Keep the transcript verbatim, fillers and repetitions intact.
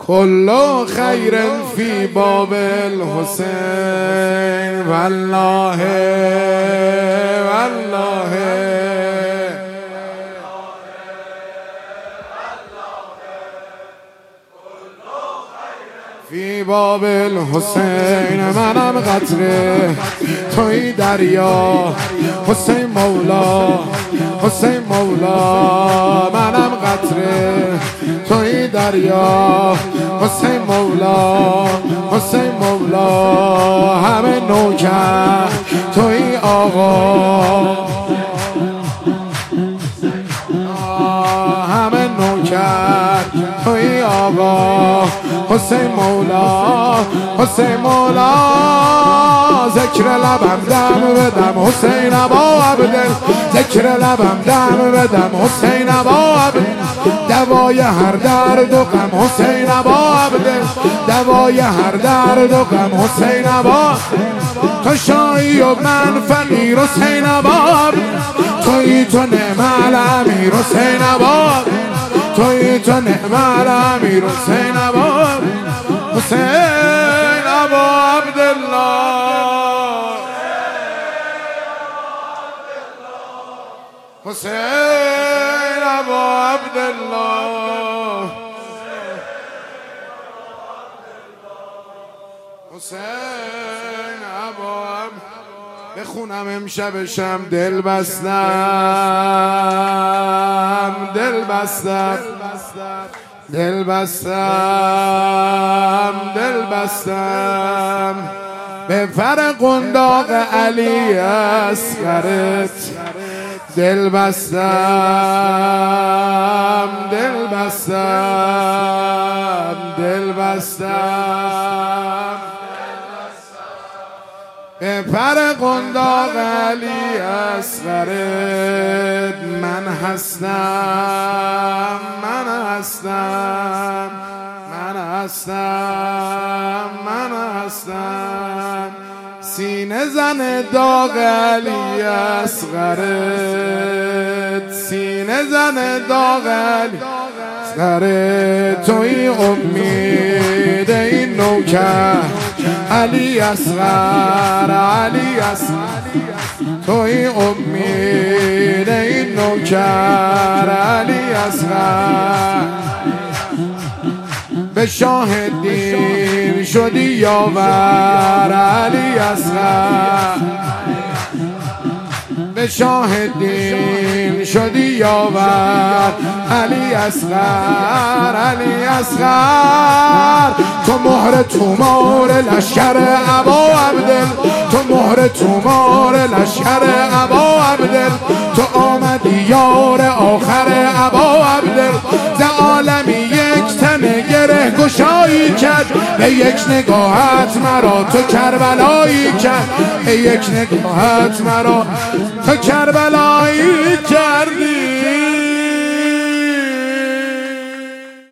كل خير في باب الحسين والله والله في باب الحسین منم قطره توی دریا حسین مولا حسین مولا منم قطره توی دریا حسین مولا حسین مولا همه نوکر توی آقا همه نوکر توی آقا حسین مولا حسین مولا ذکر لبم دم بدم حسین ابا عبدل ذکر لبم دم بدم حسین ابا عبدل دوای هر درد و غم حسین ابا عبدل دوای هر درد و غم حسین ابا تو شاهی و من فقیر حسین ابا توی تو نعم الامیر حسین ابا توی تو نعم الامیر حسین ابا حسین ابا عبدالله حسین ابا عبدالله حسین ابا بخونم امشبشم دل بستم دل بستم دل بستم دل بستم به فر قنداق علی اصغرت دل بستم دل بستم دل بستم به پر قنداق علی اصغرت من هستم من هستم من هستم من هستم سینه زن داغ علی اصغرت سینه زن داغ علی اصغرت توی امید این نوکر علی اصغر علی اصغر توی امید این نوکر علی اصغر به شاهدین شدی یاور علی اصغر به شاهدین شدی یاور علی اصغر علی اصغر تو مهر تومار لشکر ابا عبدل تو مهر تومار لشکر ابا عبدل تو آمدی یار آخر ابا عبدل ز عالمی یک تن گره گشایی کرد به یک نگاهت مرا تو کربلایی کرد به یک نگاهت مرا تو کربلایی کردی